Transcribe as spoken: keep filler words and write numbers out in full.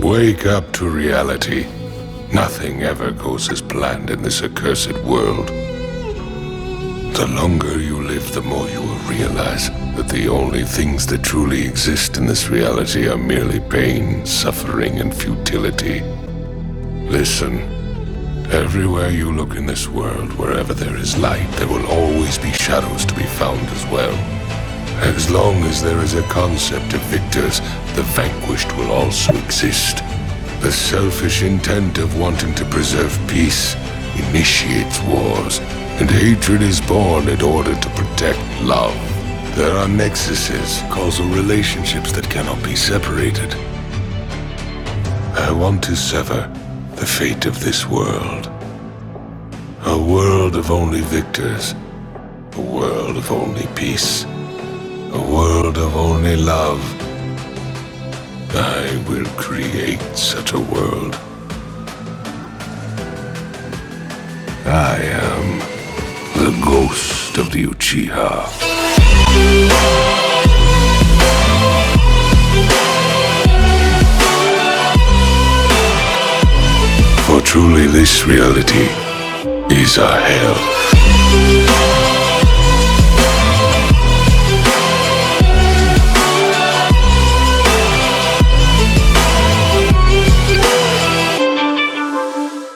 Wake up to reality. Nothing ever goes as planned in this accursed world. The longer you live, the more you will realize that the only things that truly exist in this reality are merely pain, suffering, and futility. Listen, everywhere you look in this world, wherever there is light, there will always be shadows to be found as well. As long as there is a concept of victors, the vanquished will also exist. The selfish intent of wanting to preserve peace initiates wars, and hatred is born in order to protect love. There are nexuses, causal relationships that cannot be separated. I want to sever the fate of this world. A world of only victors. A world of only peace. A world of only love. I will create such a world. I am the ghost of the Uchiha. For truly this reality is a hell.